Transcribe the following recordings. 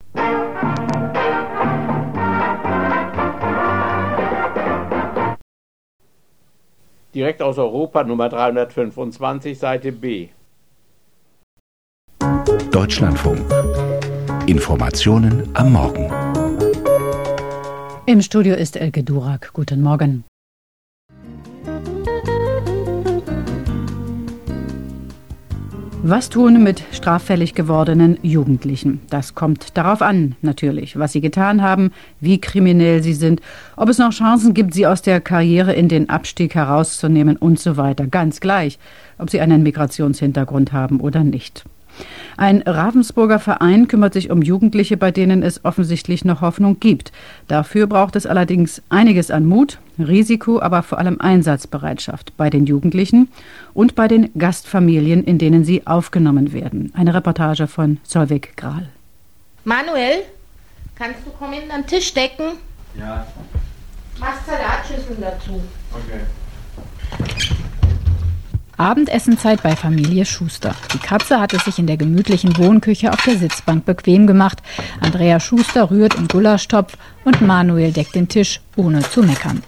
Direkt aus Europa, Nummer 325, Seite B. Deutschlandfunk. Informationen am Morgen. Im Studio ist Elke Durak. Guten Morgen. Was tun mit straffällig gewordenen Jugendlichen? Das kommt darauf an, natürlich, was sie getan haben, wie kriminell sie sind, ob es noch Chancen gibt, sie aus der Karriere in den Abstieg herauszunehmen und so weiter. Ganz gleich, ob sie einen Migrationshintergrund haben oder nicht. Ein Ravensburger Verein kümmert sich um Jugendliche, bei denen es offensichtlich noch Hoffnung gibt. Dafür braucht es allerdings einiges an Mut, Risiko, aber vor allem Einsatzbereitschaft bei den Jugendlichen und bei den Gastfamilien, in denen sie aufgenommen werden. Eine Reportage von Solveig Grahl. Manuel, kannst du kommen an den Tisch decken? Ja. Machst Salatschüsseln dazu. Okay. Abendessenzeit bei Familie Schuster. Die Katze hat es sich in der gemütlichen Wohnküche auf der Sitzbank bequem gemacht. Andrea Schuster rührt im Gulaschtopf und Manuel deckt den Tisch, ohne zu meckern.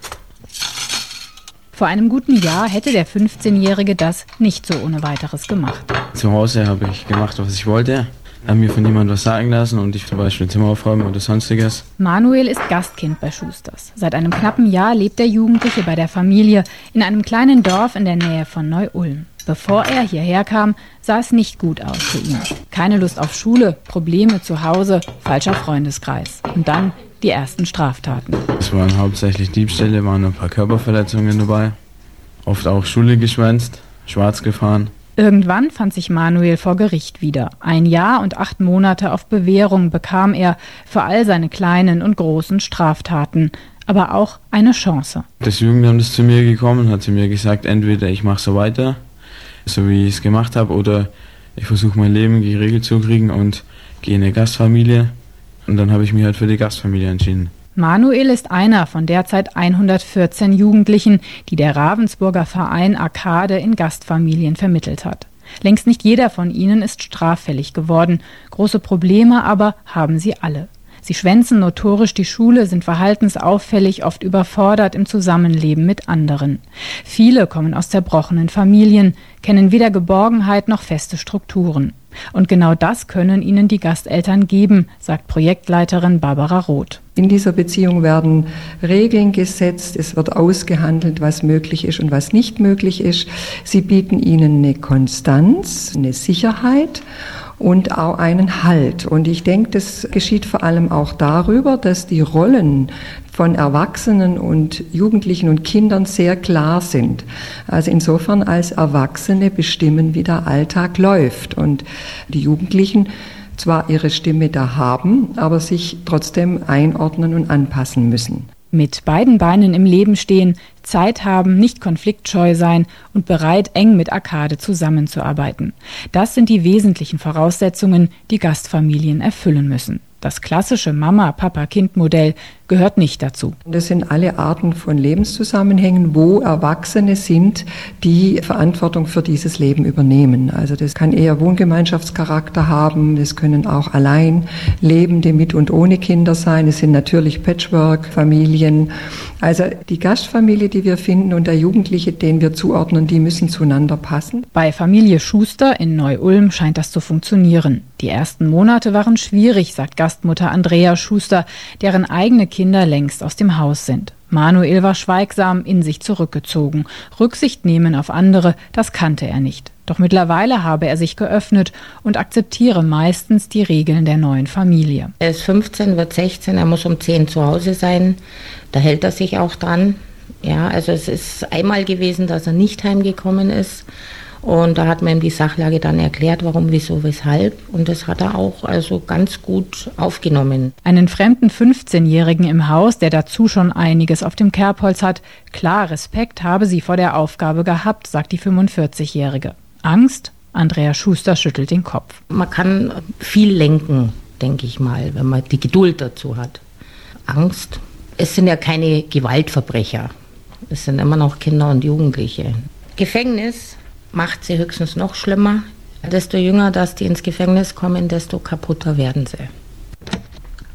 Vor einem guten Jahr hätte der 15-Jährige das nicht so ohne weiteres gemacht. Zu Hause habe ich gemacht, was ich wollte. Habe mir von niemandem was sagen lassen und ich zum Beispiel Zimmer aufräumen oder sonstiges. Manuel ist Gastkind bei Schusters. Seit einem knappen Jahr lebt der Jugendliche bei der Familie in einem kleinen Dorf in der Nähe von Neu-Ulm. Bevor er hierher kam, sah es nicht gut aus für ihn. Keine Lust auf Schule, Probleme zu Hause, falscher Freundeskreis. Und dann die ersten Straftaten. Es waren hauptsächlich Diebstähle, waren ein paar Körperverletzungen dabei. Oft auch Schule geschwänzt, schwarz gefahren. Irgendwann fand sich Manuel vor Gericht wieder. 1 Jahr und 8 Monate auf Bewährung bekam er für all seine kleinen und großen Straftaten. Aber auch eine Chance. Das Jugendamt ist zu mir gekommen und hat zu mir gesagt, entweder ich mache so weiter, so wie ich es gemacht habe, oder ich versuche mein Leben geregelt zu kriegen und gehe in eine Gastfamilie. Und dann habe ich mich halt für die Gastfamilie entschieden. Manuel ist einer von derzeit 114 Jugendlichen, die der Ravensburger Verein Arkade in Gastfamilien vermittelt hat. Längst nicht jeder von ihnen ist straffällig geworden. Große Probleme aber haben sie alle. Sie schwänzen notorisch die Schule, sind verhaltensauffällig, oft überfordert im Zusammenleben mit anderen. Viele kommen aus zerbrochenen Familien, kennen weder Geborgenheit noch feste Strukturen. Und genau das können ihnen die Gasteltern geben, sagt Projektleiterin Barbara Roth. In dieser Beziehung werden Regeln gesetzt, es wird ausgehandelt, was möglich ist und was nicht möglich ist. Sie bieten ihnen eine Konstanz, eine Sicherheit und auch einen Halt. Und ich denke, das geschieht vor allem auch darüber, dass die Rollen von Erwachsenen und Jugendlichen und Kindern sehr klar sind. Also insofern als Erwachsene bestimmen, wie der Alltag läuft. Und die Jugendlichen zwar ihre Stimme da haben, aber sich trotzdem einordnen und anpassen müssen. Mit beiden Beinen im Leben stehen, Zeit haben, nicht konfliktscheu sein und bereit, eng mit Arkade zusammenzuarbeiten. Das sind die wesentlichen Voraussetzungen, die Gastfamilien erfüllen müssen. Das klassische Mama-Papa-Kind-Modell gehört nicht dazu. Das sind alle Arten von Lebenszusammenhängen, wo Erwachsene sind, die Verantwortung für dieses Leben übernehmen. Also das kann eher Wohngemeinschaftscharakter haben, das können auch allein Lebende mit und ohne Kinder sein. Es sind natürlich Patchwork-Familien. Also die Gastfamilie, die wir finden und der Jugendliche, den wir zuordnen, die müssen zueinander passen. Bei Familie Schuster in Neu-Ulm scheint das zu funktionieren. Die ersten Monate waren schwierig, sagt Gastmutter Andrea Schuster, deren eigene Kinder längst aus dem Haus sind. Manuel war schweigsam, in sich zurückgezogen. Rücksicht nehmen auf andere, das kannte er nicht. Doch mittlerweile habe er sich geöffnet und akzeptiere meistens die Regeln der neuen Familie. Er ist 15, wird 16, er muss um 10 zu Hause sein. Da hält er sich auch dran. Ja, also es ist einmal gewesen, dass er nicht heimgekommen ist. Und da hat man ihm die Sachlage dann erklärt, warum, wieso, weshalb. Und das hat er auch also ganz gut aufgenommen. Einen fremden 15-Jährigen im Haus, der dazu schon einiges auf dem Kerbholz hat. Klar, Respekt habe sie vor der Aufgabe gehabt, sagt die 45-Jährige. Angst? Andrea Schuster schüttelt den Kopf. Man kann viel lenken, denke ich mal, wenn man die Geduld dazu hat. Angst? Es sind ja keine Gewaltverbrecher. Es sind immer noch Kinder und Jugendliche. Gefängnis macht sie höchstens noch schlimmer. Desto jünger, dass die ins Gefängnis kommen, desto kaputter werden sie.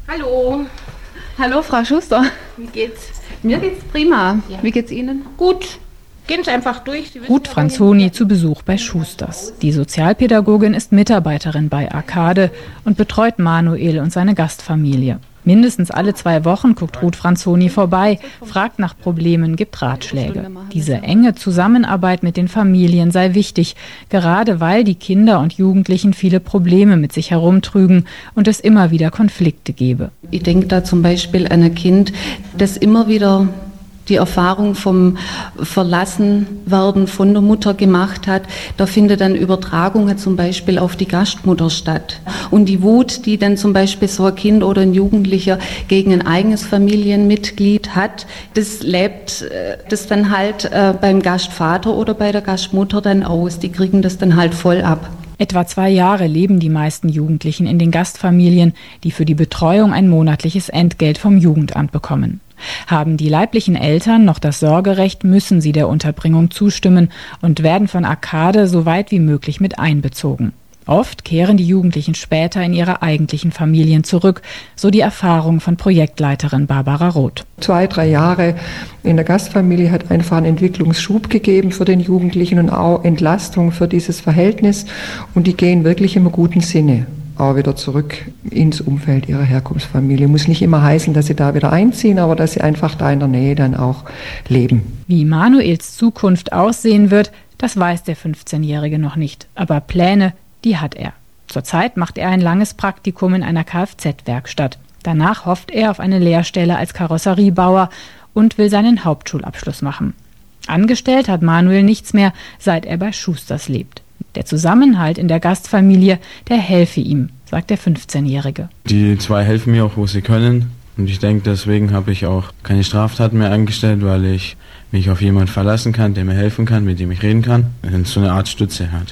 Hallo. Hallo, Frau Schuster. Wie geht's? Mir geht's prima. Ja. Wie geht's Ihnen? Gut. Gehen Sie einfach durch. Ruth Franzoni zu Besuch bei Schusters. Die Sozialpädagogin ist Mitarbeiterin bei Arkade und betreut Manuel und seine Gastfamilie. Mindestens alle 2 Wochen guckt Ruth Franzoni vorbei, fragt nach Problemen, gibt Ratschläge. Diese enge Zusammenarbeit mit den Familien sei wichtig, gerade weil die Kinder und Jugendlichen viele Probleme mit sich herumtrügen und es immer wieder Konflikte gebe. Ich denke da zum Beispiel an ein Kind, das immer wieder die Erfahrung vom Verlassenwerden von der Mutter gemacht hat. Da findet dann Übertragung zum Beispiel auf die Gastmutter statt. Und die Wut, die dann zum Beispiel so ein Kind oder ein Jugendlicher gegen ein eigenes Familienmitglied hat, das lebt das dann halt beim Gastvater oder bei der Gastmutter dann aus. Die kriegen das dann halt voll ab. Etwa 2 Jahre leben die meisten Jugendlichen in den Gastfamilien, die für die Betreuung ein monatliches Entgelt vom Jugendamt bekommen. Haben die leiblichen Eltern noch das Sorgerecht, müssen sie der Unterbringung zustimmen und werden von Arkade so weit wie möglich mit einbezogen. Oft kehren die Jugendlichen später in ihre eigentlichen Familien zurück, so die Erfahrung von Projektleiterin Barbara Roth. 2-3 Jahre in der Gastfamilie hat einfach einen Entwicklungsschub gegeben für den Jugendlichen und auch Entlastung für dieses Verhältnis. Und die gehen wirklich im guten Sinne auch wieder zurück ins Umfeld ihrer Herkunftsfamilie. Muss nicht immer heißen, dass sie da wieder einziehen, aber dass sie einfach da in der Nähe dann auch leben. Wie Manuels Zukunft aussehen wird, das weiß der 15-Jährige noch nicht. Aber Pläne, die hat er. Zurzeit macht er ein langes Praktikum in einer Kfz-Werkstatt. Danach hofft er auf eine Lehrstelle als Karosseriebauer und will seinen Hauptschulabschluss machen. Angestellt hat Manuel nichts mehr, seit er bei Schusters lebt. Der Zusammenhalt in der Gastfamilie, der helfe ihm, sagt der 15-Jährige. Die 2 helfen mir auch, wo sie können. Und ich denke, deswegen habe ich auch keine Straftaten mehr angestellt, weil ich mich auf jemanden verlassen kann, der mir helfen kann, mit dem ich reden kann. Und so eine Art Stütze hat.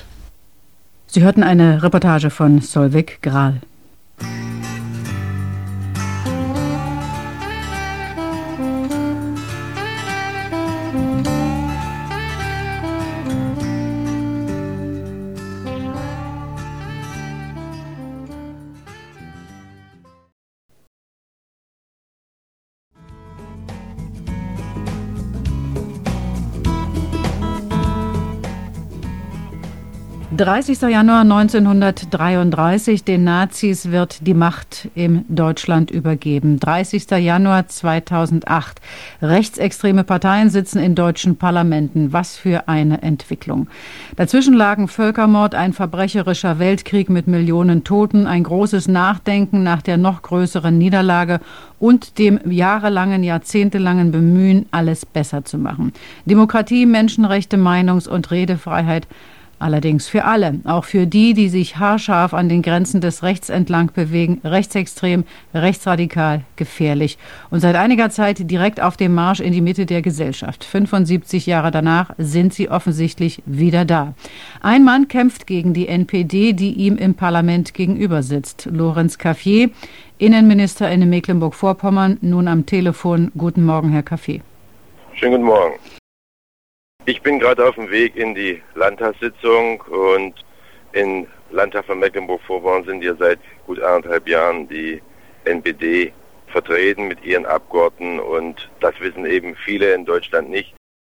Sie hörten eine Reportage von Solveig Grahl. »30. Januar 1933, den Nazis wird die Macht in Deutschland übergeben. 30. Januar 2008, rechtsextreme Parteien sitzen in deutschen Parlamenten. Was für eine Entwicklung. Dazwischen lagen Völkermord, ein verbrecherischer Weltkrieg mit Millionen Toten, ein großes Nachdenken nach der noch größeren Niederlage und dem jahrzehntelangen Bemühen, alles besser zu machen. Demokratie, Menschenrechte, Meinungs- und Redefreiheit, allerdings für alle, auch für die, die sich haarscharf an den Grenzen des Rechts entlang bewegen, rechtsextrem, rechtsradikal, gefährlich und seit einiger Zeit direkt auf dem Marsch in die Mitte der Gesellschaft. 75 Jahre danach sind sie offensichtlich wieder da. Ein Mann kämpft gegen die NPD, die ihm im Parlament gegenüber sitzt. Lorenz Cafier, Innenminister in Mecklenburg-Vorpommern, nun am Telefon. Guten Morgen, Herr Cafier. Schönen guten Morgen. Ich bin gerade auf dem Weg in die Landtagssitzung und im Landtag von Mecklenburg-Vorpommern sind ja seit gut 1,5 Jahren die NPD vertreten mit ihren Abgeordneten und das wissen eben viele in Deutschland nicht,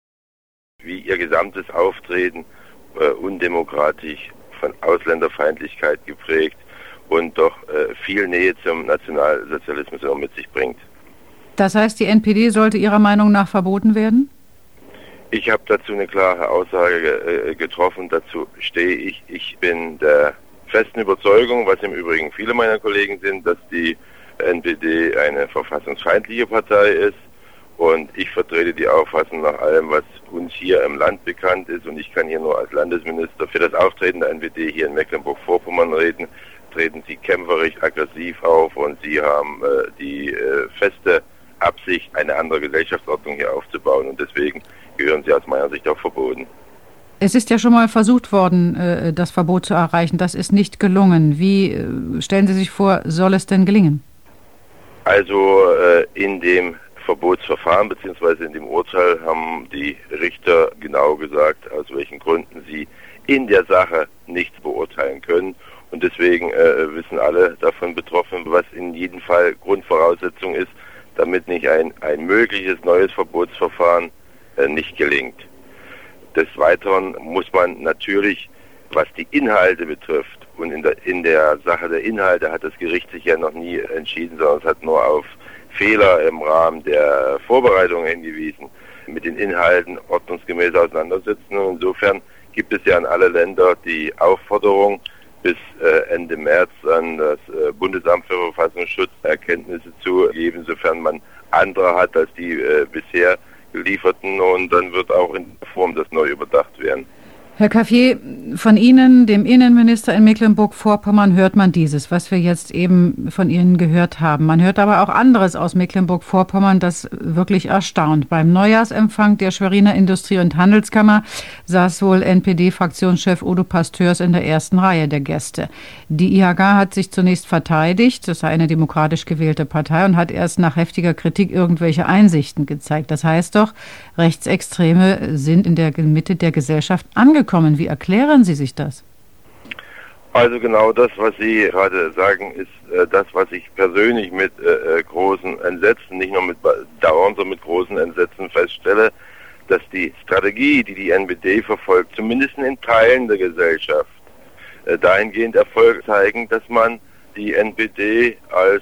wie ihr gesamtes Auftreten undemokratisch, von Ausländerfeindlichkeit geprägt und doch viel Nähe zum Nationalsozialismus auch mit sich bringt. Das heißt, die NPD sollte Ihrer Meinung nach verboten werden? Ich habe dazu eine klare Aussage getroffen, dazu stehe ich. Ich bin der festen Überzeugung, was im Übrigen viele meiner Kollegen sind, dass die NPD eine verfassungsfeindliche Partei ist und ich vertrete die Auffassung nach allem, was uns hier im Land bekannt ist und ich kann hier nur als Landesminister für das Auftreten der NPD hier in Mecklenburg-Vorpommern reden, treten sie kämpferisch aggressiv auf und sie haben die feste Absicht, eine andere Gesellschaftsordnung hier aufzubauen und deswegen gehören sie aus meiner Sicht auch verboten. Es ist ja schon mal versucht worden, das Verbot zu erreichen. Das ist nicht gelungen. Wie stellen Sie sich vor, soll es denn gelingen? Also in dem Verbotsverfahren bzw. in dem Urteil haben die Richter genau gesagt, aus welchen Gründen sie in der Sache nichts beurteilen können. Und deswegen wissen alle davon betroffen, was in jedem Fall Grundvoraussetzung ist, damit nicht ein mögliches neues Verbotsverfahren nicht gelingt. Des Weiteren muss man natürlich, was die Inhalte betrifft, und in der Sache der Inhalte hat das Gericht sich ja noch nie entschieden, sondern es hat nur auf Fehler im Rahmen der Vorbereitung hingewiesen, mit den Inhalten ordnungsgemäß auseinandersetzen. Und insofern gibt es ja an alle Länder die Aufforderung, bis Ende März an das Bundesamt für Verfassungsschutz Erkenntnisse zu geben, sofern man andere hat als die bisher gelieferten, und dann wird auch in der Form das neu überdacht werden. Herr Caffier, von Ihnen, dem Innenminister in Mecklenburg-Vorpommern, hört man dieses, was wir jetzt eben von Ihnen gehört haben. Man hört aber auch anderes aus Mecklenburg-Vorpommern, das wirklich erstaunt. Beim Neujahrsempfang der Schweriner Industrie- und Handelskammer saß wohl NPD-Fraktionschef Udo Pasteurs in der ersten Reihe der Gäste. Die IHK hat sich zunächst verteidigt, das sei eine demokratisch gewählte Partei, und hat erst nach heftiger Kritik irgendwelche Einsichten gezeigt. Das heißt doch, Rechtsextreme sind in der Mitte der Gesellschaft angekommen. Wie erklären Sie sich das? Also genau das, was Sie gerade sagen, ist das, was ich persönlich mit großen Entsetzen, nicht nur mit dauernd, sondern mit großen Entsetzen feststelle, dass die Strategie, die die NPD verfolgt, zumindest in Teilen der Gesellschaft, dahingehend Erfolg zeigen, dass man die NPD als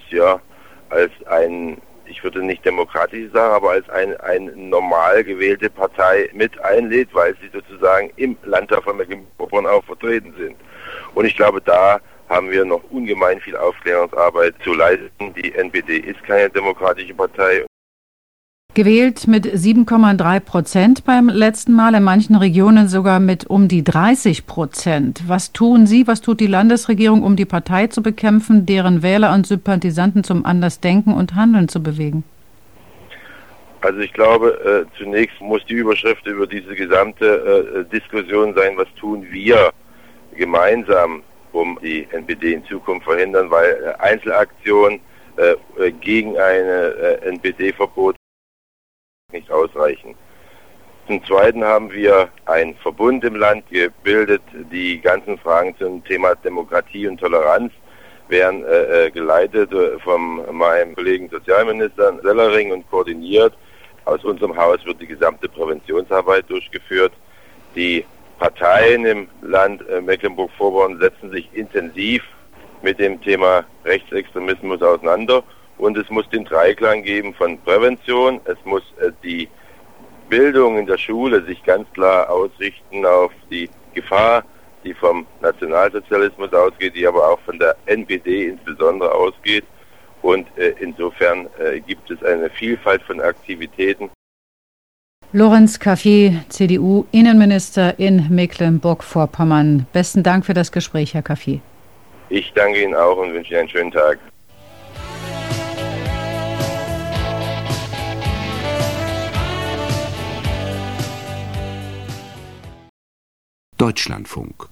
ein, ich würde nicht demokratisch sagen, aber als eine normal gewählte Partei mit einlädt, weil sie sozusagen im Landtag von Mecklenburg-Vorpommern auch vertreten sind. Und ich glaube, da haben wir noch ungemein viel Aufklärungsarbeit zu leisten. Die NPD ist keine demokratische Partei. Gewählt mit 7,3% beim letzten Mal, in manchen Regionen sogar mit um die 30%. Was tun Sie, was tut die Landesregierung, um die Partei zu bekämpfen, deren Wähler und Sympathisanten zum Andersdenken und Handeln zu bewegen? Also ich glaube, zunächst muss die Überschrift über diese gesamte Diskussion sein, was tun wir gemeinsam, um die NPD in Zukunft verhindern, weil Einzelaktionen gegen eine NPD-Verbot nicht ausreichen. Zum Zweiten haben wir einen Verbund im Land gebildet. Die ganzen Fragen zum Thema Demokratie und Toleranz werden geleitet von meinem Kollegen Sozialminister Sellering und koordiniert. Aus unserem Haus wird die gesamte Präventionsarbeit durchgeführt. Die Parteien im Land Mecklenburg-Vorpommern setzen sich intensiv mit dem Thema Rechtsextremismus auseinander. Und es muss den Dreiklang geben von Prävention, es muss die Bildung in der Schule sich ganz klar ausrichten auf die Gefahr, die vom Nationalsozialismus ausgeht, die aber auch von der NPD insbesondere ausgeht. Und insofern gibt es eine Vielfalt von Aktivitäten. Lorenz Caffier, CDU, Innenminister in Mecklenburg-Vorpommern. Besten Dank für das Gespräch, Herr Caffier. Ich danke Ihnen auch und wünsche Ihnen einen schönen Tag. Deutschlandfunk.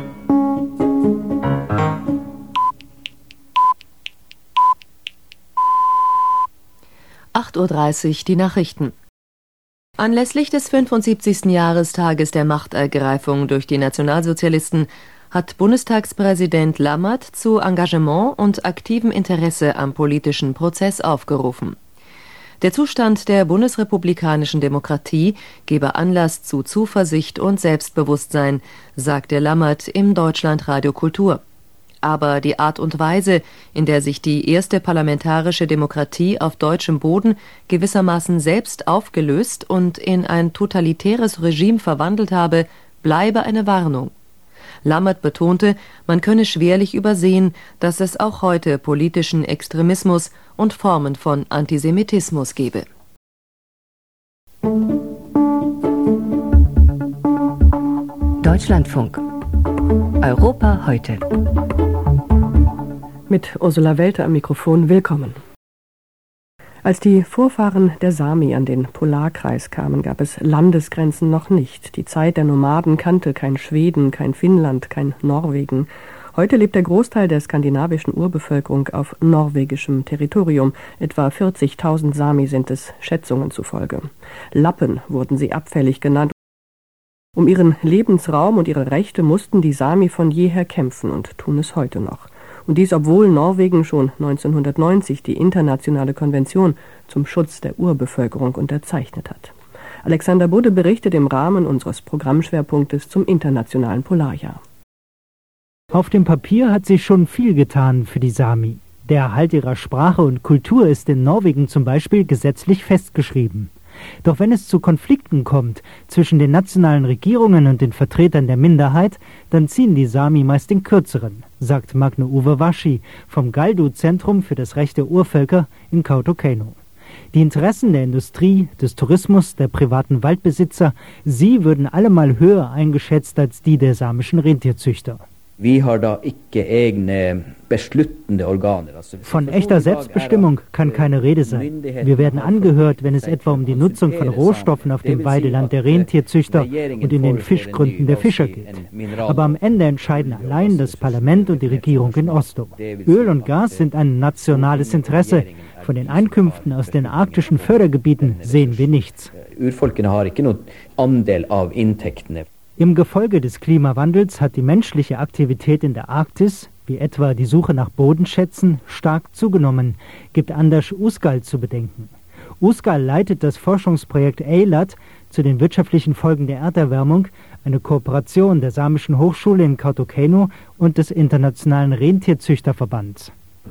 (8:30 Uhr) die Nachrichten. Anlässlich des 75. Jahrestages der Machtergreifung durch die Nationalsozialisten hat Bundestagspräsident Lammert zu Engagement und aktivem Interesse am politischen Prozess aufgerufen. Der Zustand der bundesrepublikanischen Demokratie gebe Anlass zu Zuversicht und Selbstbewusstsein, sagte Lammert im Deutschlandradio Kultur. Aber die Art und Weise, in der sich die erste parlamentarische Demokratie auf deutschem Boden gewissermaßen selbst aufgelöst und in ein totalitäres Regime verwandelt habe, bleibe eine Warnung. Lammert betonte, man könne schwerlich übersehen, dass es auch heute politischen Extremismus und Formen von Antisemitismus gebe. Deutschlandfunk. Europa heute. Mit Ursula Welte am Mikrofon, willkommen. Als die Vorfahren der Sami an den Polarkreis kamen, gab es Landesgrenzen noch nicht. Die Zeit der Nomaden kannte kein Schweden, kein Finnland, kein Norwegen. Heute lebt der Großteil der skandinavischen Urbevölkerung auf norwegischem Territorium. Etwa 40.000 Sami sind es, Schätzungen zufolge. Lappen wurden sie abfällig genannt. Um ihren Lebensraum und ihre Rechte mussten die Sami von jeher kämpfen und tun es heute noch. Und dies, obwohl Norwegen schon 1990 die internationale Konvention zum Schutz der Urbevölkerung unterzeichnet hat. Alexander Budde berichtet im Rahmen unseres Programmschwerpunktes zum Internationalen Polarjahr. Auf dem Papier hat sich schon viel getan für die Sami. Der Erhalt ihrer Sprache und Kultur ist in Norwegen zum Beispiel gesetzlich festgeschrieben. Doch wenn es zu Konflikten kommt zwischen den nationalen Regierungen und den Vertretern der Minderheit, dann ziehen die Sami meist den Kürzeren, sagt Magne Uwe Waschi vom Galdu-Zentrum für das Recht der Urvölker in Kautokeino. Die Interessen der Industrie, des Tourismus, der privaten Waldbesitzer, sie würden allemal höher eingeschätzt als die der samischen Rentierzüchter. Von echter Selbstbestimmung kann keine Rede sein. Wir werden angehört, wenn es etwa um die Nutzung von Rohstoffen auf dem Weideland der Rentierzüchter und in den Fischgründen der Fischer geht. Aber am Ende entscheiden allein das Parlament und die Regierung in Oslo. Öl und Gas sind ein nationales Interesse. Von den Einkünften aus den arktischen Fördergebieten sehen wir nichts. Im Gefolge des Klimawandels hat die menschliche Aktivität in der Arktis, wie etwa die Suche nach Bodenschätzen, stark zugenommen, gibt Anders Uskal zu bedenken. Uskal leitet das Forschungsprojekt EILAT zu den wirtschaftlichen Folgen der Erderwärmung, eine Kooperation der Samischen Hochschule in Kautokeino und des Internationalen Rentierzüchterverbands.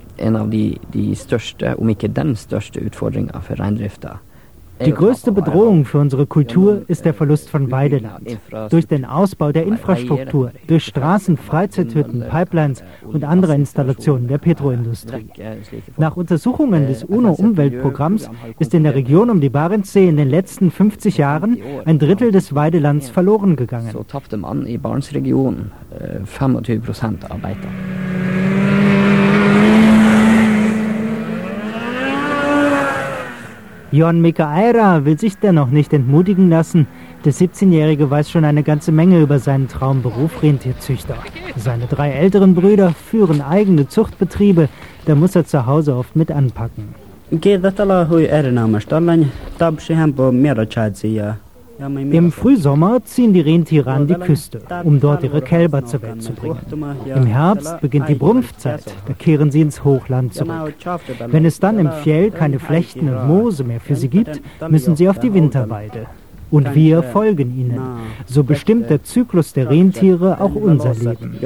Die größte Bedrohung für unsere Kultur ist der Verlust von Weideland. Durch den Ausbau der Infrastruktur, durch Straßen, Freizeithütten, Pipelines und andere Installationen der Petroindustrie. Nach Untersuchungen des UNO-Umweltprogramms ist in der Region um die Barentssee in den letzten 50 Jahren ein Drittel des Weidelands verloren gegangen. So tappte man i Barentsregionen 25% av beita. Jon Mikaeira will sich dennoch nicht entmutigen lassen. Der 17-Jährige weiß schon eine ganze Menge über seinen Traumberuf Rentierzüchter. Seine 3 älteren Brüder führen eigene Zuchtbetriebe, da muss er zu Hause oft mit anpacken. Im Frühsommer ziehen die Rentiere an die Küste, um dort ihre Kälber zur Welt zu bringen. Im Herbst beginnt die Brumpfzeit, da kehren sie ins Hochland zurück. Wenn es dann im Fjell keine Flechten und Moose mehr für sie gibt, müssen sie auf die Winterweide. Und wir folgen ihnen. So bestimmt der Zyklus der Rentiere auch unser Leben.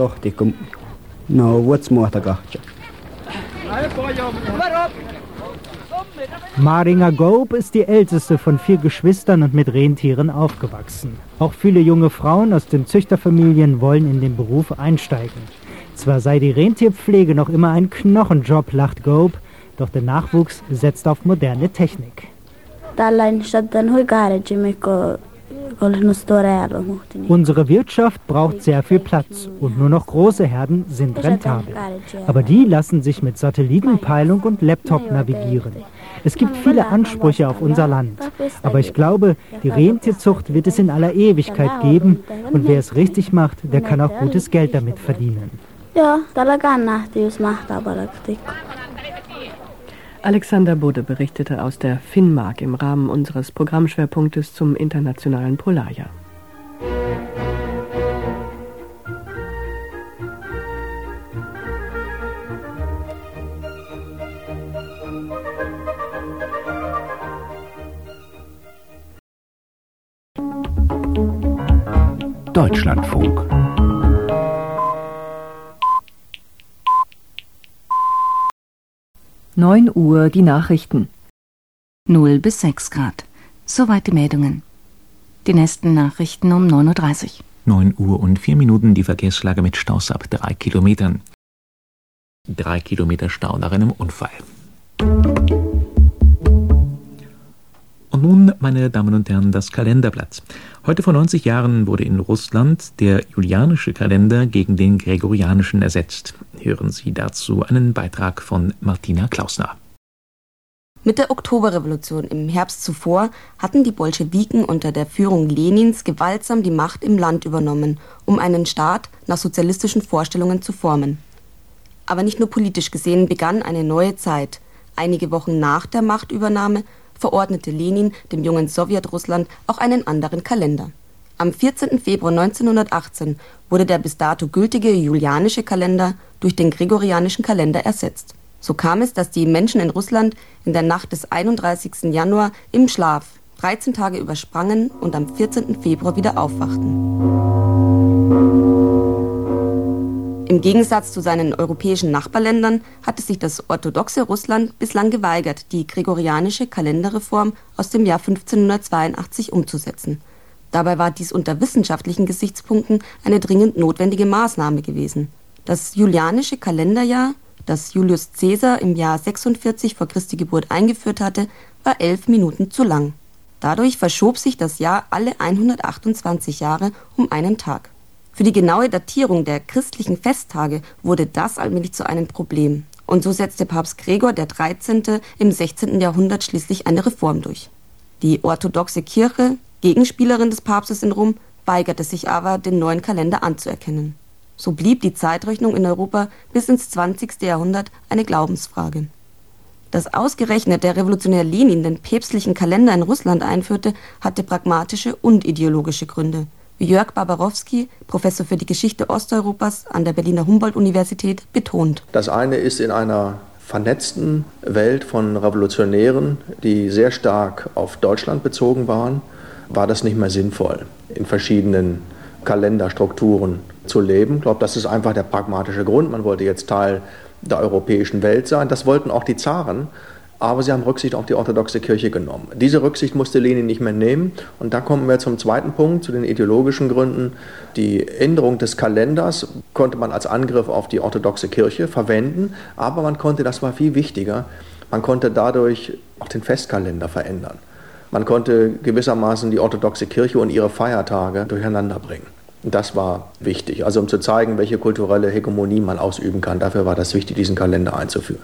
Maringa Goop ist die älteste von 4 Geschwistern und mit Rentieren aufgewachsen. Auch viele junge Frauen aus den Züchterfamilien wollen in den Beruf einsteigen. Zwar sei die Rentierpflege noch immer ein Knochenjob, lacht Goop, doch der Nachwuchs setzt auf moderne Technik. Unsere Wirtschaft braucht sehr viel Platz und nur noch große Herden sind rentabel. Aber die lassen sich mit Satellitenpeilung und Laptop navigieren. Es gibt viele Ansprüche auf unser Land. Aber ich glaube, die Rentierzucht wird es in aller Ewigkeit geben und wer es richtig macht, der kann auch gutes Geld damit verdienen. Alexander Budde berichtete aus der Finnmark im Rahmen unseres Programmschwerpunktes zum Internationalen Polarjahr. Deutschlandfunk. Uhr die Nachrichten. 0 bis 6 Grad. Soweit die Meldungen. Die nächsten Nachrichten um 9:30 Uhr. 9 Uhr und 4 Minuten die Verkehrslage mit Staus ab 3 Kilometern. 3 Kilometer Stau nach einem Unfall. Und nun, meine Damen und Herren, das Kalenderblatt. Heute vor 90 Jahren wurde in Russland der julianische Kalender gegen den gregorianischen ersetzt. Hören Sie dazu einen Beitrag von Martina Klausner. Mit der Oktoberrevolution im Herbst zuvor hatten die Bolschewiken unter der Führung Lenins gewaltsam die Macht im Land übernommen, um einen Staat nach sozialistischen Vorstellungen zu formen. Aber nicht nur politisch gesehen begann eine neue Zeit. Einige Wochen nach der Machtübernahme verordnete Lenin dem jungen Sowjetrussland auch einen anderen Kalender. Am 14. Februar 1918 wurde der bis dato gültige julianische Kalender durch den gregorianischen Kalender ersetzt. So kam es, dass die Menschen in Russland in der Nacht des 31. Januar im Schlaf 13 Tage übersprangen und am 14. Februar wieder aufwachten. Im Gegensatz zu seinen europäischen Nachbarländern hatte sich das orthodoxe Russland bislang geweigert, die gregorianische Kalenderreform aus dem Jahr 1582 umzusetzen. Dabei war dies unter wissenschaftlichen Gesichtspunkten eine dringend notwendige Maßnahme gewesen. Das julianische Kalenderjahr, das Julius Caesar im Jahr 46 vor Christi Geburt eingeführt hatte, war 11 Minuten zu lang. Dadurch verschob sich das Jahr alle 128 Jahre um einen Tag. Für die genaue Datierung der christlichen Festtage wurde das allmählich zu einem Problem. Und so setzte Papst Gregor XIII. Im 16. Jahrhundert schließlich eine Reform durch. Die orthodoxe Kirche, Gegenspielerin des Papstes in Rom, weigerte sich aber, den neuen Kalender anzuerkennen. So blieb die Zeitrechnung in Europa bis ins 20. Jahrhundert eine Glaubensfrage. Dass ausgerechnet der Revolutionär Lenin den päpstlichen Kalender in Russland einführte, hatte pragmatische und ideologische Gründe, wie Jörg Barbarowski, Professor für die Geschichte Osteuropas an der Berliner Humboldt-Universität, betont. Das eine ist in einer vernetzten Welt von Revolutionären, die sehr stark auf Deutschland bezogen waren, war das nicht mehr sinnvoll, in verschiedenen Kalenderstrukturen zu leben. Ich glaube, das ist einfach der pragmatische Grund. Man wollte jetzt Teil der europäischen Welt sein. Das wollten auch die Zaren, aber sie haben Rücksicht auf die orthodoxe Kirche genommen. Diese Rücksicht musste Lenin nicht mehr nehmen. Und da kommen wir zum zweiten Punkt, zu den ideologischen Gründen. Die Änderung des Kalenders konnte man als Angriff auf die orthodoxe Kirche verwenden, aber man konnte, das war viel wichtiger, man konnte dadurch auch den Festkalender verändern. Man konnte gewissermaßen die orthodoxe Kirche und ihre Feiertage durcheinander bringen. Und das war wichtig, also um zu zeigen, welche kulturelle Hegemonie man ausüben kann. Dafür war das wichtig, diesen Kalender einzuführen.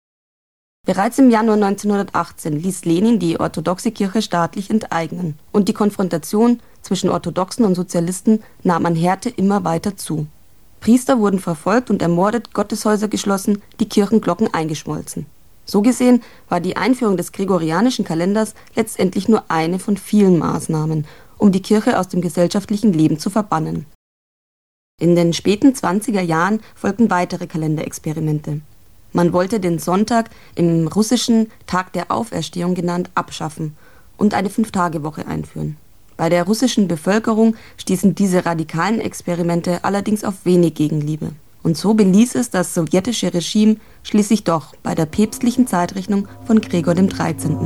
Bereits im Januar 1918 ließ Lenin die orthodoxe Kirche staatlich enteignen. Und die Konfrontation zwischen Orthodoxen und Sozialisten nahm an Härte immer weiter zu. Priester wurden verfolgt und ermordet, Gotteshäuser geschlossen, die Kirchenglocken eingeschmolzen. So gesehen war die Einführung des gregorianischen Kalenders letztendlich nur eine von vielen Maßnahmen, um die Kirche aus dem gesellschaftlichen Leben zu verbannen. In den späten 20er Jahren folgten weitere Kalenderexperimente. Man wollte den Sonntag, im russischen Tag der Auferstehung genannt, abschaffen und eine 5-Tage-Woche einführen. Bei der russischen Bevölkerung stießen diese radikalen Experimente allerdings auf wenig Gegenliebe. Und so beließ es das sowjetische Regime schließlich doch bei der päpstlichen Zeitrechnung von Gregor XIII.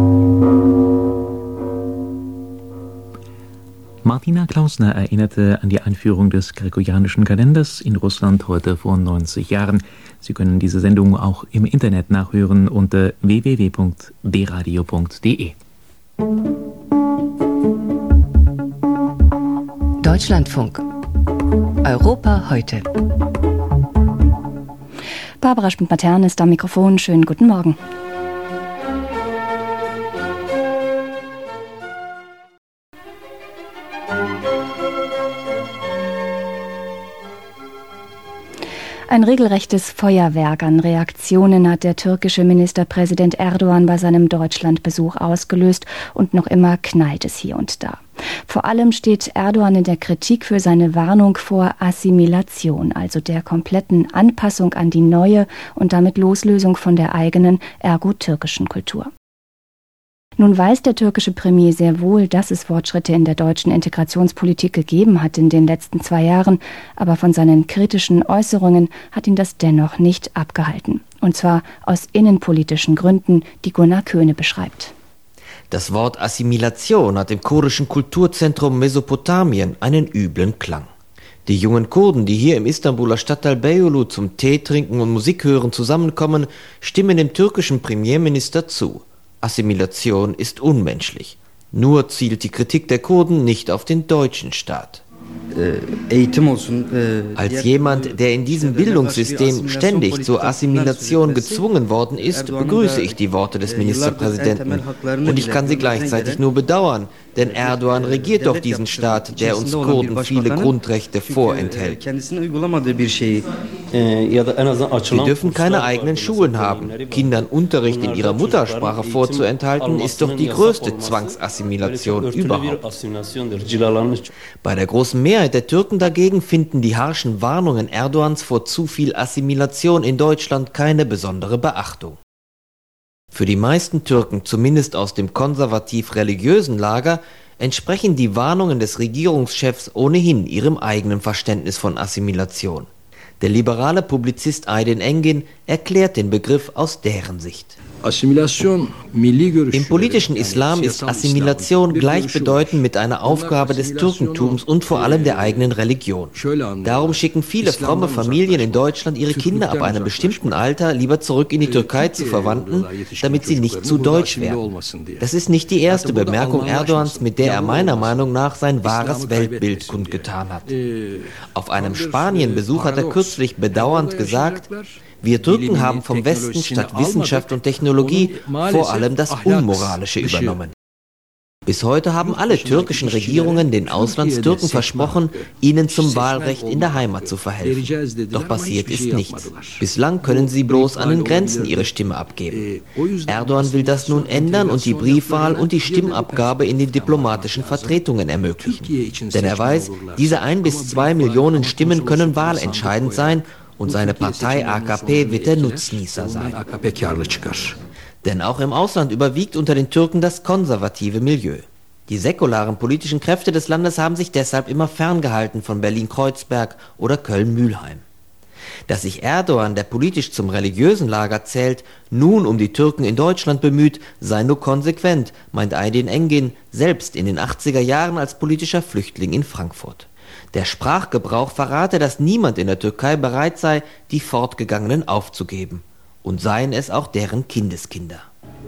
Martina Klausner erinnerte an die Einführung des gregorianischen Kalenders in Russland heute vor 90 Jahren. Sie können diese Sendung auch im Internet nachhören unter www.dradio.de. Deutschlandfunk. Europa heute. Barbara Schmidt-Matern ist am Mikrofon. Schönen guten Morgen. Ein regelrechtes Feuerwerk an Reaktionen hat der türkische Ministerpräsident Erdogan bei seinem Deutschlandbesuch ausgelöst und noch immer knallt es hier und da. Vor allem steht Erdogan in der Kritik für seine Warnung vor Assimilation, also der kompletten Anpassung an die neue und damit Loslösung von der eigenen, ergo türkischen Kultur. Nun weiß der türkische Premier sehr wohl, dass es Fortschritte in der deutschen Integrationspolitik gegeben hat in den letzten 2 Jahren, aber von seinen kritischen Äußerungen hat ihn das dennoch nicht abgehalten. Und zwar aus innenpolitischen Gründen, die Gunnar Köhne beschreibt. Das Wort Assimilation hat im kurdischen Kulturzentrum Mesopotamien einen üblen Klang. Die jungen Kurden, die hier im Istanbuler Stadtteil Beyoğlu zum Tee trinken und Musik hören zusammenkommen, stimmen dem türkischen Premierminister zu. Assimilation ist unmenschlich. Nur zielt die Kritik der Kurden nicht auf den deutschen Staat. Als jemand, der in diesem Bildungssystem ständig zur Assimilation gezwungen worden ist, begrüße ich die Worte des Ministerpräsidenten. Und ich kann sie gleichzeitig nur bedauern, denn Erdogan regiert doch diesen Staat, der uns Kurden viele Grundrechte vorenthält. Wir dürfen keine eigenen Schulen haben. Kindern Unterricht in ihrer Muttersprache vorzuenthalten, ist doch die größte Zwangsassimilation überhaupt. Bei der großen Mehrheit der Türken dagegen finden die harschen Warnungen Erdogans vor zu viel Assimilation in Deutschland keine besondere Beachtung. Für die meisten Türken, zumindest aus dem konservativ-religiösen Lager, entsprechen die Warnungen des Regierungschefs ohnehin ihrem eigenen Verständnis von Assimilation. Der liberale Publizist Aydin Engin erklärt den Begriff aus deren Sicht. Im politischen Islam ist Assimilation gleichbedeutend mit einer Aufgabe des Türkentums und vor allem der eigenen Religion. Darum schicken viele fromme Familien in Deutschland ihre Kinder ab einem bestimmten Alter lieber zurück in die Türkei zu Verwandten, damit sie nicht zu deutsch werden. Das ist nicht die erste Bemerkung Erdogans, mit der er meiner Meinung nach sein wahres Weltbild kundgetan hat. Auf einem Spanienbesuch hat er kürzlich bedauernd gesagt: Wir Türken haben vom Westen statt Wissenschaft und Technologie vor allem das Unmoralische übernommen. Bis heute haben alle türkischen Regierungen den Auslandstürken versprochen, ihnen zum Wahlrecht in der Heimat zu verhelfen. Doch passiert ist nichts. Bislang können sie bloß an den Grenzen ihre Stimme abgeben. Erdogan will das nun ändern und die Briefwahl und die Stimmabgabe in den diplomatischen Vertretungen ermöglichen. Denn er weiß, diese 1 bis 2 Millionen Stimmen können wahlentscheidend sein, und seine Partei AKP wird der Nutznießer sein. Denn auch im Ausland überwiegt unter den Türken das konservative Milieu. Die säkularen politischen Kräfte des Landes haben sich deshalb immer ferngehalten von Berlin-Kreuzberg oder Köln-Mülheim. Dass sich Erdogan, der politisch zum religiösen Lager zählt, nun um die Türken in Deutschland bemüht, sei nur konsequent, meint Aydin Engin, selbst in den 80er Jahren als politischer Flüchtling in Frankfurt. Der Sprachgebrauch verrate, dass niemand in der Türkei bereit sei, die Fortgegangenen aufzugeben. Und seien es auch deren Kindeskinder.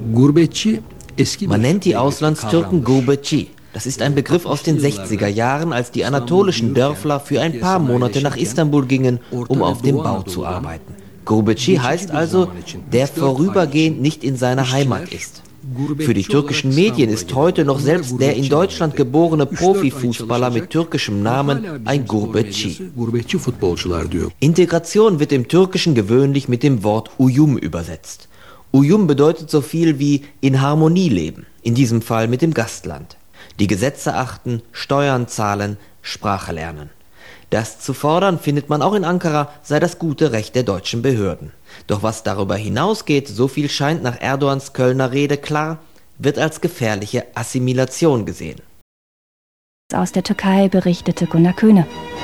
Man nennt die Auslandstürken Gurbetçi. Das ist ein Begriff aus den 60er Jahren, als die anatolischen Dörfler für ein paar Monate nach Istanbul gingen, um auf dem Bau zu arbeiten. Gurbetçi heißt also, der vorübergehend nicht in seiner Heimat ist. Für die türkischen Medien ist heute noch selbst der in Deutschland geborene Profifußballer mit türkischem Namen ein Gurbetçi. Integration wird im Türkischen gewöhnlich mit dem Wort Uyum übersetzt. Uyum bedeutet so viel wie in Harmonie leben, in diesem Fall mit dem Gastland. Die Gesetze achten, Steuern zahlen, Sprache lernen. Das zu fordern, findet man auch in Ankara, sei das gute Recht der deutschen Behörden. Doch was darüber hinausgeht, so viel scheint nach Erdogans Kölner Rede klar, wird als gefährliche Assimilation gesehen. Aus der Türkei berichtete Gunnar Köhne.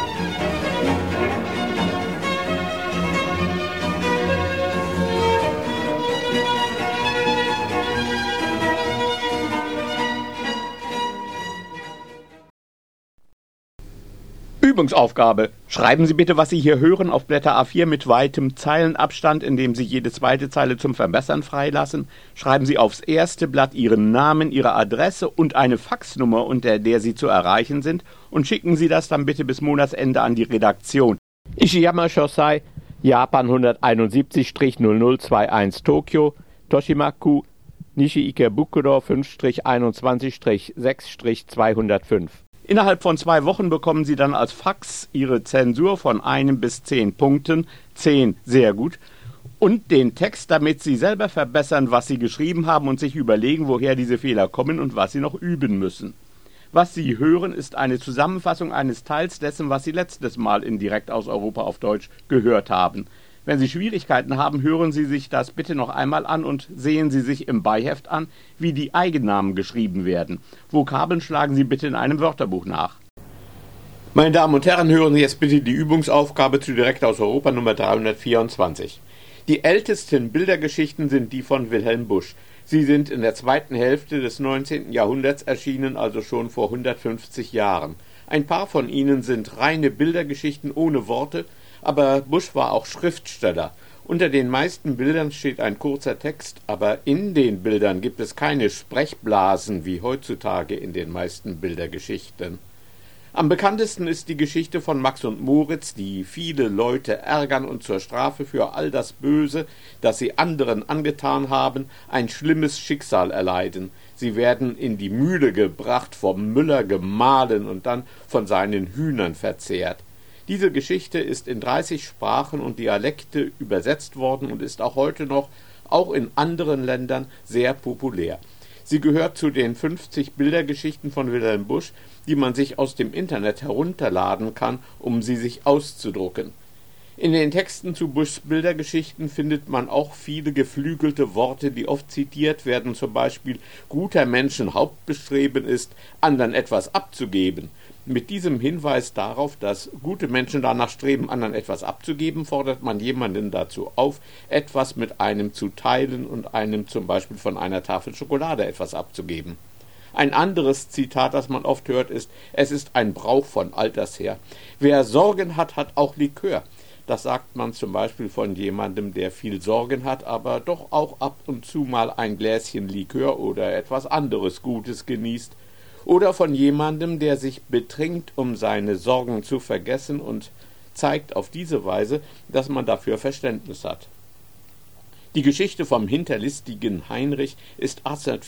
Übungsaufgabe. Schreiben Sie bitte, was Sie hier hören, auf Blätter A4 mit weitem Zeilenabstand, indem Sie jede zweite Zeile zum Verbessern freilassen. Schreiben Sie aufs erste Blatt Ihren Namen, Ihre Adresse und eine Faxnummer, unter der Sie zu erreichen sind, und schicken Sie das dann bitte bis Monatsende an die Redaktion. Ishiyama Shosai, Japan 171-0021 Tokio, Toshimaku, Nishi Ikebukuro 5-21-6-205. Innerhalb von 2 Wochen bekommen Sie dann als Fax Ihre Zensur von 1 bis 10 Punkten, 10 sehr gut, und den Text, damit Sie selber verbessern, was Sie geschrieben haben und sich überlegen, woher diese Fehler kommen und was Sie noch üben müssen. Was Sie hören, ist eine Zusammenfassung eines Teils dessen, was Sie letztes Mal in Direkt aus Europa auf Deutsch gehört haben. Wenn Sie Schwierigkeiten haben, hören Sie sich das bitte noch einmal an und sehen Sie sich im Beiheft an, wie die Eigennamen geschrieben werden. Vokabeln schlagen Sie bitte in einem Wörterbuch nach. Meine Damen und Herren, hören Sie jetzt bitte die Übungsaufgabe zu Direkt aus Europa Nummer 324. Die ältesten Bildergeschichten sind die von Wilhelm Busch. Sie sind in der zweiten Hälfte des 19. Jahrhunderts erschienen, also schon vor 150 Jahren. Ein paar von ihnen sind reine Bildergeschichten ohne Worte, aber Busch war auch Schriftsteller. Unter den meisten Bildern steht ein kurzer Text, aber in den Bildern gibt es keine Sprechblasen wie heutzutage in den meisten Bildergeschichten. Am bekanntesten ist die Geschichte von Max und Moritz, die viele Leute ärgern und zur Strafe für all das Böse, das sie anderen angetan haben, ein schlimmes Schicksal erleiden. Sie werden in die Mühle gebracht, vom Müller gemahlen und dann von seinen Hühnern verzehrt. Diese Geschichte ist in 30 Sprachen und Dialekte übersetzt worden und ist auch heute noch, auch in anderen Ländern, sehr populär. Sie gehört zu den 50 Bildergeschichten von Wilhelm Busch, die man sich aus dem Internet herunterladen kann, um sie sich auszudrucken. In den Texten zu Buschs Bildergeschichten findet man auch viele geflügelte Worte, die oft zitiert werden, zum Beispiel: Guter Menschen Hauptbestreben ist, anderen etwas abzugeben. Mit diesem Hinweis darauf, dass gute Menschen danach streben, anderen etwas abzugeben, fordert man jemanden dazu auf, etwas mit einem zu teilen und einem zum Beispiel von einer Tafel Schokolade etwas abzugeben. Ein anderes Zitat, das man oft hört, ist: Es ist ein Brauch von alters her. Wer Sorgen hat, hat auch Likör. Das sagt man zum Beispiel von jemandem, der viel Sorgen hat, aber doch auch ab und zu mal ein Gläschen Likör oder etwas anderes Gutes genießt. Oder von jemandem, der sich betrinkt, um seine Sorgen zu vergessen, und zeigt auf diese Weise, dass man dafür Verständnis hat. Die Geschichte vom hinterlistigen Heinrich ist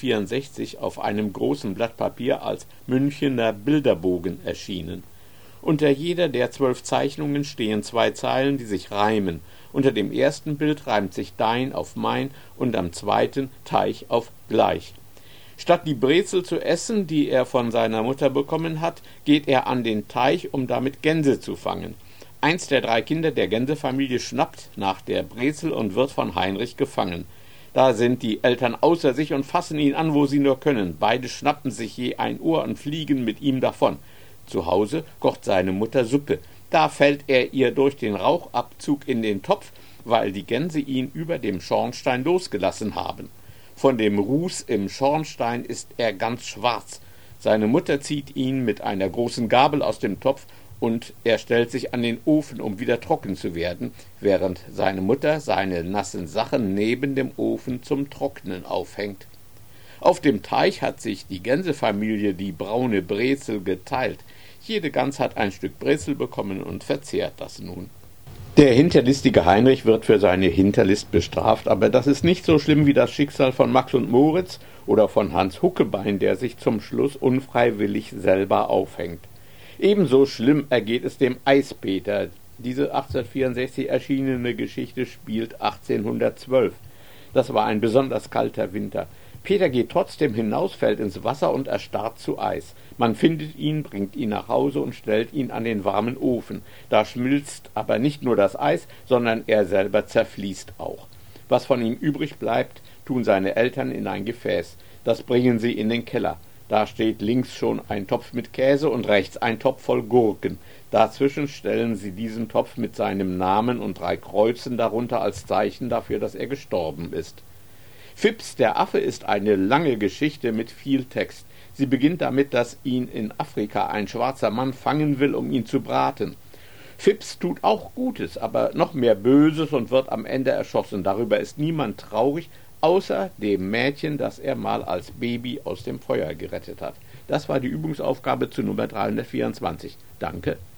1864 auf einem großen Blatt Papier als Münchener Bilderbogen erschienen. Unter jeder der 12 Zeichnungen stehen 2 Zeilen, die sich reimen. Unter dem ersten Bild reimt sich Dein auf Mein und am zweiten Teich auf Gleich. Statt die Brezel zu essen, die er von seiner Mutter bekommen hat, geht er an den Teich, um damit Gänse zu fangen. Eins der 3 Kinder der Gänsefamilie schnappt nach der Brezel und wird von Heinrich gefangen. Da sind die Eltern außer sich und fassen ihn an, wo sie nur können. Beide schnappen sich je ein Ohr und fliegen mit ihm davon. Zu Hause kocht seine Mutter Suppe. Da fällt er ihr durch den Rauchabzug in den Topf, weil die Gänse ihn über dem Schornstein losgelassen haben. Von dem Ruß im Schornstein ist er ganz schwarz. Seine Mutter zieht ihn mit einer großen Gabel aus dem Topf und er stellt sich an den Ofen, um wieder trocken zu werden, während seine Mutter seine nassen Sachen neben dem Ofen zum Trocknen aufhängt. Auf dem Teich hat sich die Gänsefamilie die braune Brezel geteilt. Jede Gans hat ein Stück Brezel bekommen und verzehrt das nun. Der hinterlistige Heinrich wird für seine Hinterlist bestraft, aber das ist nicht so schlimm wie das Schicksal von Max und Moritz oder von Hans Huckebein, der sich zum Schluss unfreiwillig selber aufhängt. Ebenso schlimm ergeht es dem Eispeter. Diese 1864 erschienene Geschichte spielt 1812. Das war ein besonders kalter Winter. Peter geht trotzdem hinaus, fällt ins Wasser und erstarrt zu Eis. Man findet ihn, bringt ihn nach Hause und stellt ihn an den warmen Ofen. Da schmilzt aber nicht nur das Eis, sondern er selber zerfließt auch. Was von ihm übrig bleibt, tun seine Eltern in ein Gefäß. Das bringen sie in den Keller. Da steht links schon ein Topf mit Käse und rechts ein Topf voll Gurken. Dazwischen stellen sie diesen Topf mit seinem Namen und 3 Kreuzen darunter als Zeichen dafür, dass er gestorben ist. Fips der Affe ist eine lange Geschichte mit viel Text. Sie beginnt damit, dass ihn in Afrika ein schwarzer Mann fangen will, um ihn zu braten. Fips tut auch Gutes, aber noch mehr Böses und wird am Ende erschossen. Darüber ist niemand traurig, außer dem Mädchen, das er mal als Baby aus dem Feuer gerettet hat. Das war die Übungsaufgabe zu Nummer 324. Danke.